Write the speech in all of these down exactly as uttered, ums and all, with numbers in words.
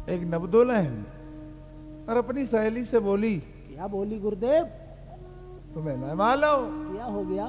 एक नवदुल्हन और अपनी सहेली से बोली, क्या बोली गुरुदेव? तुम्हें न मालूम क्या हो गया?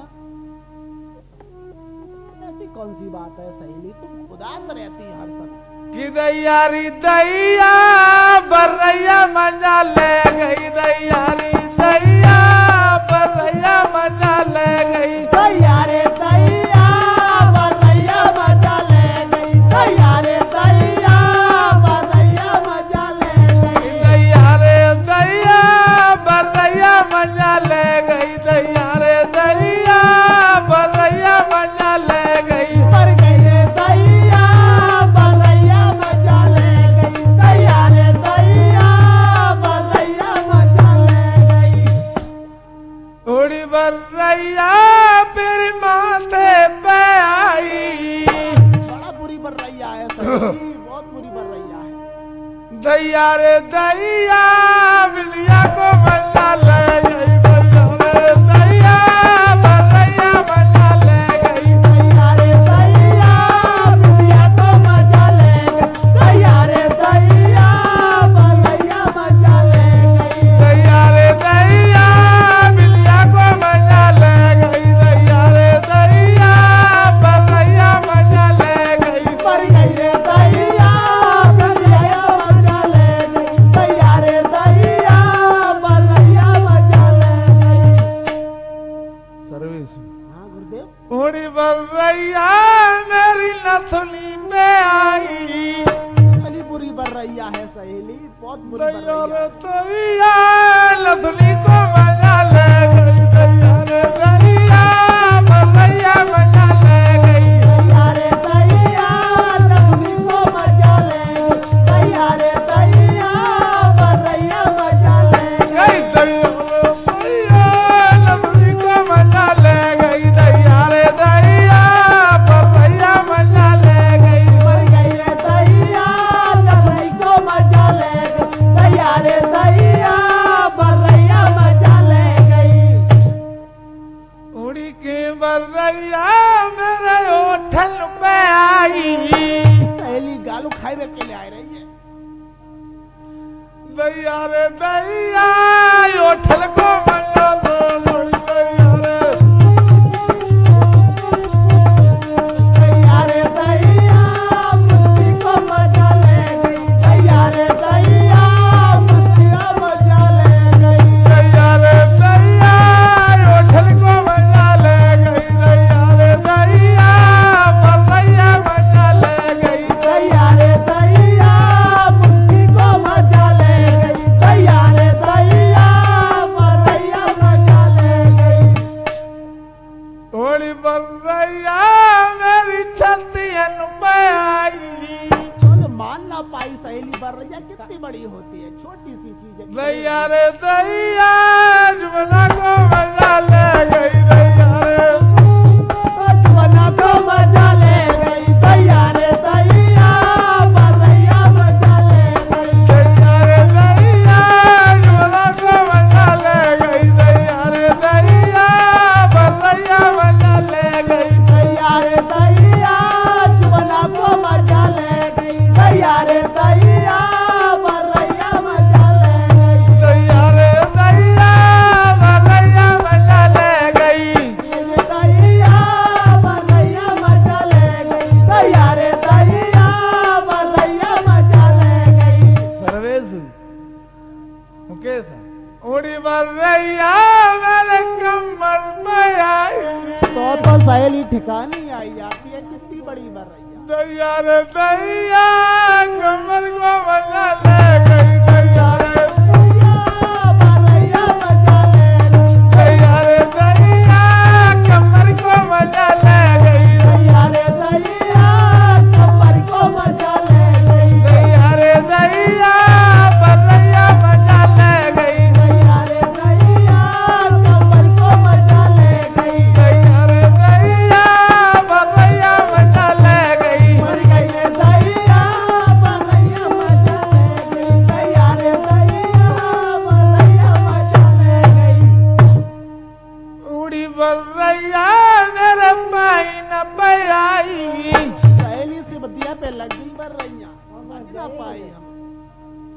ऐसी कौन सी बात है सहेली, तुम उदास रहती है हर समय। कि दैयारी दैया बरैया मजा ले गई, दैयारी दैया बरैया मजा ले गई, दैया रे दैया बरैया मजा ले गई, दैया रे दैया बरैया मजा ले गई, दैया रे दैया बरैया मजा ले गई, दैया रे दैया बरैया मजा ले गई, मर गई रे दैया बरैया मजा ले गई, दैया रे दैया बरैया मजा ले गई। थोड़ी बरैया मेरे माथे पे आई, बड़ा बुरी बरैया है सहेली, बहुत बुरी बरैया है। दैया रे दैया विद्या को मजा ले गई, दैया रे दैया बरैया मजा ले गई, दैया रे दैया विद्या को मजा ले गई, दैया रे दैया बरैया मजा ले गई, दैया रे दैया विद्या को मजा ले गई, दैया रे दैया बरैया मजा ले गई, मर गई रे दैया बरैया मजा ले गई, दैया रे दैया बरैया मजा ले गई। सर्वेश हाँ गुरुदेव। थोड़ी बरैया मेरी नथुनी पे आई, बड़ी बुरी बरैया है सहेली, बहुत बुरी दैया बरैया रे है। दैया नथुनी को मजा ले गई, दैया रे दैया बरैया मजा ले गई, दैया रे दैया नथुनी को मजा ले गई, दैया रे दैया बरैया मजा ले गई, गई, दैया रे दैया नथुनी को मजा ले गई, दैया रे दैया बरैया मजा ले गई, मर गई रे दैया नथुनी को मजा ले गई, दैया रे दैया बरैया मजा ले गई। उड़ी के बरैया मेरे ओठल पे आई, सहेली गालू खाए के लिए आ रही है। दैया रे दैया ओठल को मजा दो, दैया रे दैया रे दैया मुस्ती को मजा ले गई, दैया रे दैया मुस्ती को मजा ले गई, दैया रे दैया ओठल को मजा ले गई, दैया रे दैया बरैया मजा ले गई, दैया रे दैया मुस्ती को मजा ले गई, दैया रे दैया बरैया मजा ले गई। थोड़ी बरैया मेरी छतियन पे आई, तो मान ना पाई सहेली बरैया कितनी बड़ी होती है, छोटी सी चीज है। दैया रे दैया जुमना को मजा ले गई, दैया रे जुमना को मजा ले गई, दैया रे दैया बरैया मजा ले गई, दैया रे दैया जुमना को मजा ले गई, दैया रे दैया बरैया मजा ले गई, दैया रे दैया जुमना को मजा ले गई, दैया रे दैया बरैया मजा ले गई, दैया रे दैया बरैया मजा ले गई, दैया बरैया मजा ले गई, दैया रे दैया बरैया मजा ले गई। सर्वेश मुकेश उड़ी बरैया मेरे कमर पे आई, तो तो सहेली ठिकानी आई आती है, कितनी बड़ी बरैया। दैया रे दैया कमर को मजा ले गई, दैया रे बरैया मजा ले गई, दैया रे दैया कमर को मजा ले गई, दैया रे दैया कमर को मजा ले गई, दैया रे दैया बरैया मजा ले गई, दैया रे दैया कमर को मजा ले गई, दैया रे दैया बरैया मजा ले गई, मर गई रे दैया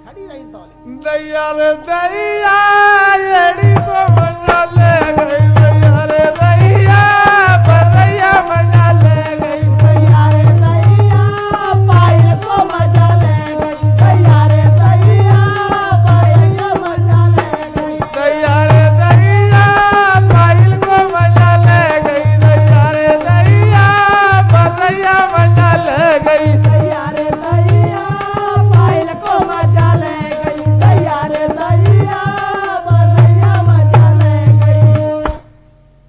खड़ी रही तौली दैया रे दैया एड़ी को मजा ले गई दैया रे दैया